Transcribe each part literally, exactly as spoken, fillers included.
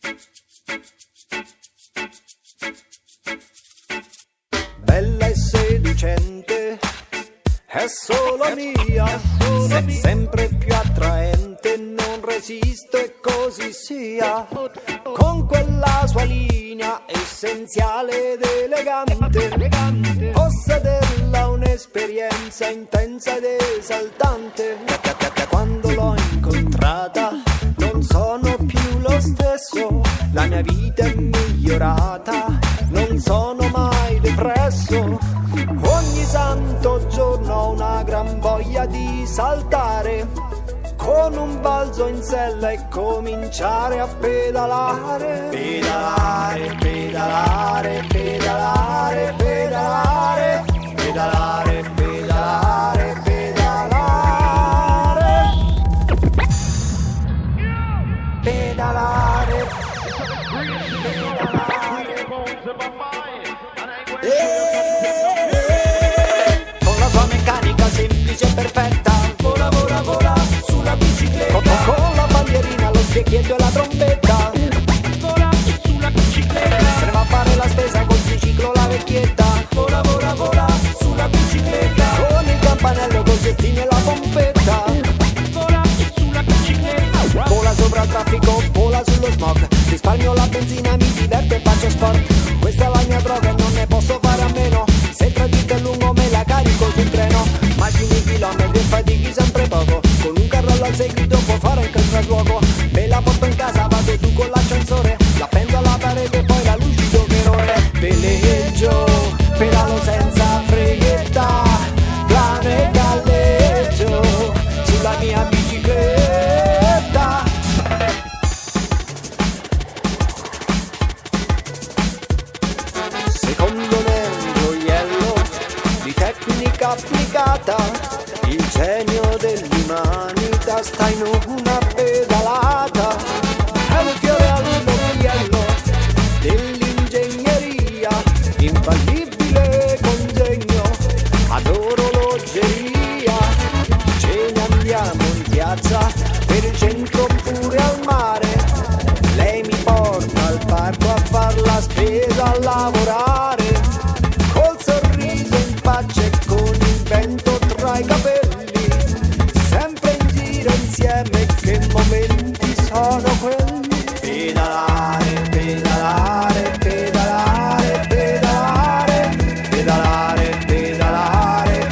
Bella e seducente, è solo mia, se- sempre più attraente, non resisto e così sia, con quella sua linea essenziale ed elegante, possederla un'esperienza intensa ed esaltante. Quando l'ho incontrata non sono più lo stesso, la mia vita è migliorata, non sono mai depresso. Ogni santo giorno ho una gran voglia di saltare, con un balzo in sella e cominciare a pedalare. Pedalare, pedalare, pedalare, pedalare, pedalare, pedalare, pedalare, pedalare, pedalare. Con la sua meccanica semplice e perfetta, vola, vola, vola sulla bicicletta. Con, con la bandierina, lo specchietto e la trombetta, vola sulla bicicletta. Se ne va a fare la spesa col triciclo la vecchietta, vola, vola, vola sulla bicicletta. Con il campanello, col cestino e la pompetta, vola sulla bicicletta. Vola sopra il traffico, vola sullo smog, risparmio la benzina, mi diverto e faccio sport. Questa è la mia droga e non ne posso fare a meno, se il tragitto è lungo me la carico sul treno. Macini chilometri e fatichi sempre poco, con un carrello al seguito può fare anche il trasloco. Me la porto in casa, vado su con l'ascensore, la appendo alla parete e poi la lucido che roe. Peleggio, pedalo senza freghetta, plano e galleggio sulla mia bicicletta. Secondo me un gioiello di tecnica applicata, il genio dell'umanità sta in una pedalata. È un fiore all'occhiello dell'ingegneria, infallibile congegno ad orologeria. Ce ne andiamo in piazza, per il centro oppure al mare, lei mi porta al parco a far la spesa, a lavorare, col sorriso in faccia e con il vento tra i capelli, sempre in giro insieme, che momenti sono quelli. Pedalare, pedalare, pedalare, pedalare, pedalare, pedalare,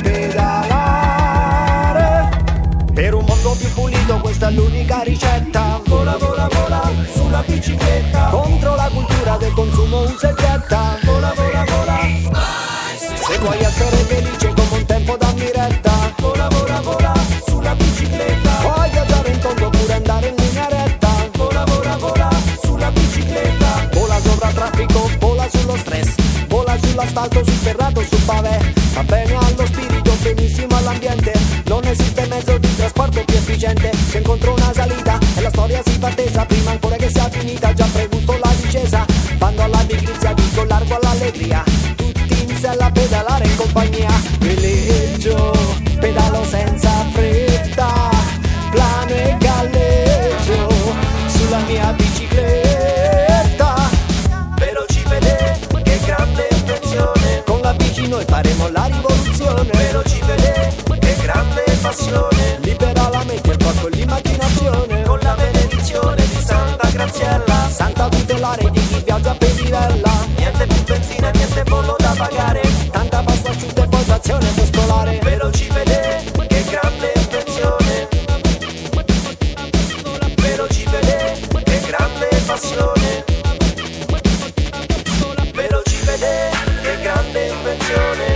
pedalare. Per un mondo più pulito questa è l'unica ricetta. Vola, vola, vola sulla bicicletta, contro la cultura del consumo usa e getta. Vola, vola, vola, se vuoi essere felice come un tempo da miretta. Vola, vola, vola sulla bicicletta, puoi viaggiare in tondo oppure andare in linea retta. Vola, vola, vola sulla bicicletta, vola sopra il traffico, vola sullo stress, vola sull'asfalto, sul ferrato, sul pavè. Va bene allo spirito, benissimo all'ambiente, non esiste mezzo di trasporto più efficiente. Se incontro una salita e la storia si fa tesa, prima ancora che sia finita già pregusto la discesa. Bando alla pigrizia, dico largo all'allegria, tutti in sella a pedalare in compagnia. Veleggio, pedalo senza fretta, plano e galleggio sulla mia bicicletta. Velocipede, che grande invenzione, con la bici noi faremo la rivoluzione. Velocipede, che grande passione, libera la mente, il corpo e l'immaginazione, con la benedizione di Santa Graziella, santa tutelare di chi viaggia a pedivella. Niente più benzina, niente bollo da pagare, tanta pasta asciutta e poi trazione muscolare. Velocipede, che grande invenzione, velocipede, che grande passione, velocipede, che grande invenzione,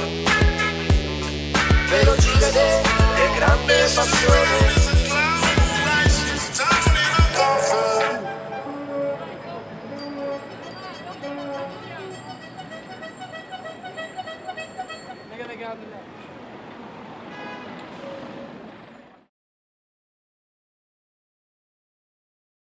velocipede, che grande passione. They're gonna go.